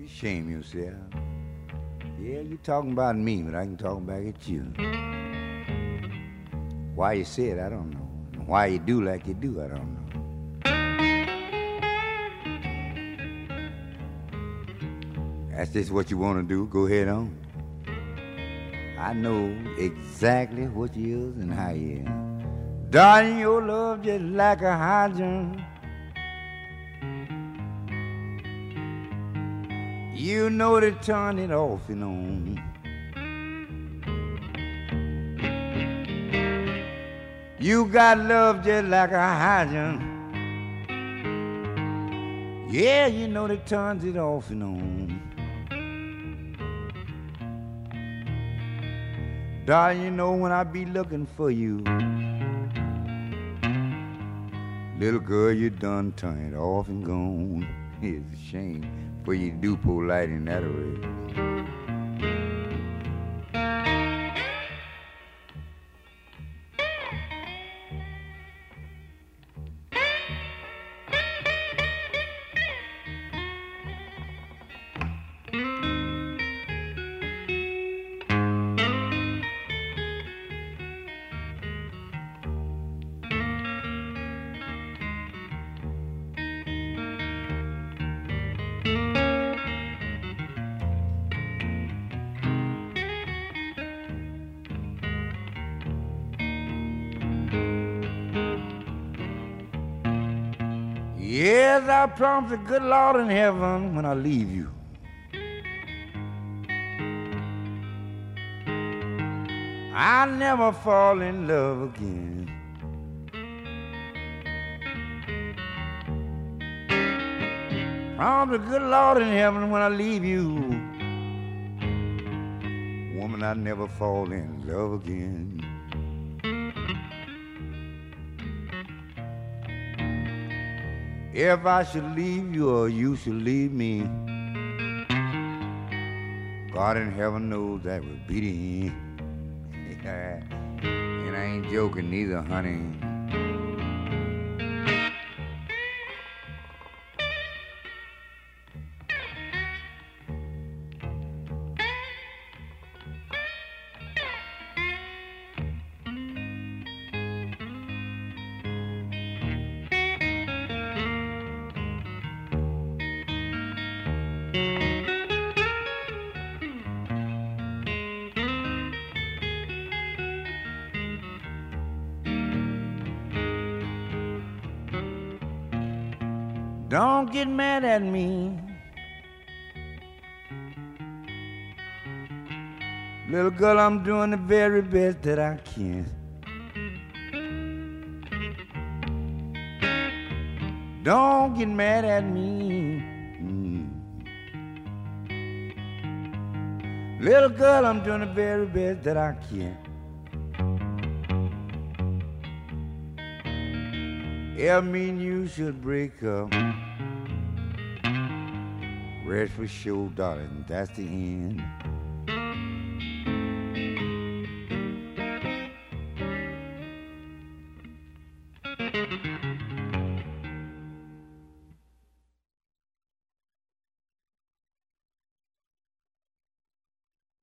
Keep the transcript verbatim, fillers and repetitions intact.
Shame yourself. Yeah, you talking about me, but I can talk back at you. Why you say it, I don't know. And why you do like you do, I don't know. That's just what you want to do. Go ahead on. I know exactly what you is and how you is. Darling, your love just like a hydrant. You know to turn it off and on. You got love just like a hydrant. Yeah, you know to turn it off and on. Darling, you know when I be looking for you, little girl, you done turn it off and gone. It's a shame for you to do polite in that way. Yes, I promise the good Lord in heaven when I leave you. I'll never fall in love again. Promise the good Lord in heaven when I leave you. Woman, I'll never fall in love again. If I should leave you or you should leave me, God in heaven knows that would be the end. And I ain't joking neither, honey. Don't get mad at me, little girl, I'm doing the very best that I can. Don't get mad at me, mm. Little girl, I'm doing the very best that I can. Yeah, me and you should break up. Rest for sure, darling, that's the end.